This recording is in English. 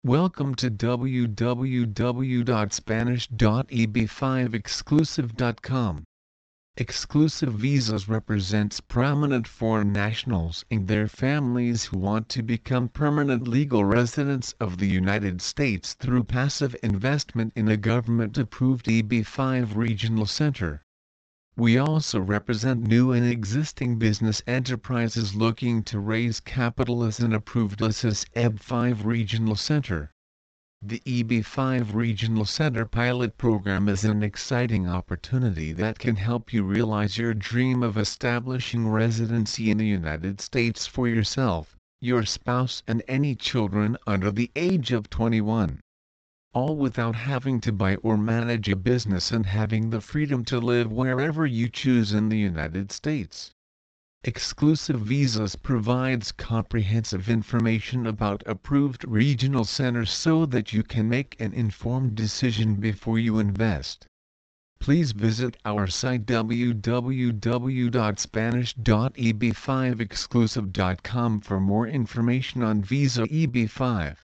Welcome to www.spanish.eb5exclusive.com. Exclusive Visas represents prominent foreign nationals and their families who want to become permanent legal residents of the United States through passive investment in a government-approved EB5 regional center. We also represent new and existing business enterprises looking to raise capital as an approved LICIS EB5 regional center. The EB5 Regional Center Pilot Program is an exciting opportunity that can help you realize your dream of establishing residency in the United States for yourself, your spouse and any children under the age of 21. All without having to buy or manage a business and having the freedom to live wherever you choose in the United States. Exclusive Visas provides comprehensive information about approved regional centers so that you can make an informed decision before you invest. Please visit our site www.spanish.eb5exclusive.com for more information on Visa EB5.